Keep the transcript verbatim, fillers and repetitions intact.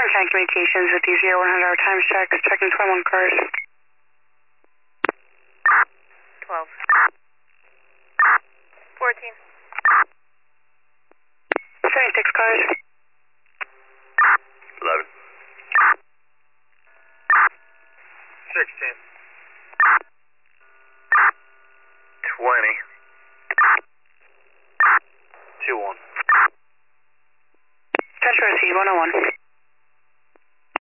Orange County Communications with the zero one hundred hour times check, checking twenty-one cars. twelve. fourteen. seventy-six cars. eleven. sixteen. twenty. two one. Central Receive one oh one.